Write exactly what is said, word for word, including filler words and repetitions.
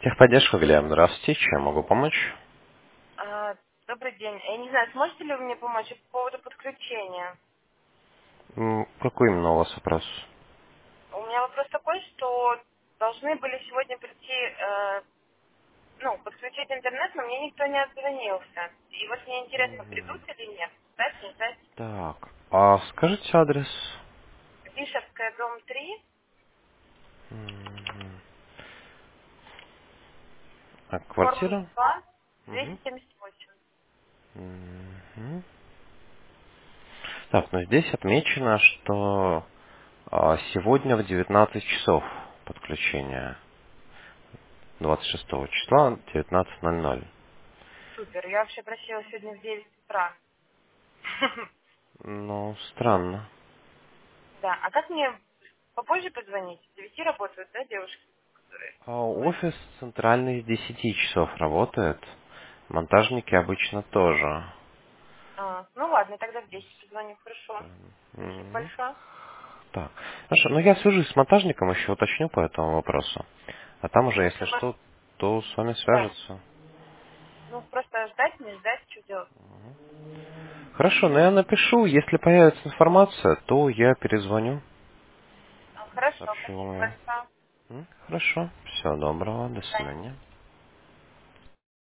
Техподдержка, Глеб, здравствуйте, чем могу помочь? А, добрый день. Я не знаю, сможете ли вы мне помочь по поводу подключения? М, Какой именно у вас вопрос? У меня вопрос такой, что должны были сегодня прийти, э, ну, подключить интернет, но мне никто не отзвонился. И вот мне интересно, придут или нет. Ждать, не ждать. Так, а скажите адрес? Бишевская, дом три, Мгм. А формула квартира? два, Мгм. двести семьдесят восемь. Мгм. Так, ну здесь отмечено, что а, сегодня в девятнадцать часов подключение. двадцать шестого числа, девятнадцать ноль ноль. Супер. Я вообще просила сегодня в девять утра. Ну, странно. Да. А как мне попозже позвонить? С девяти работают, да, девушки, которые А бывают? офис центральный с десяти часов работает. Монтажники обычно тоже. А, ну ладно, тогда в десять позвоню. Хорошо. Спасибо Мгм. большое. Так. Хорошо, ну я свяжусь с монтажником, еще уточню по этому вопросу. А там уже, если Спасибо. что, то с вами Да. свяжутся. Ну, просто ждать, не ждать, что делать. Хорошо, но я напишу, если появится информация, то я перезвоню, А, Хорошо, сообщу спасибо вам ее. большое. М, Хорошо, всего доброго, До до свидания. свидания.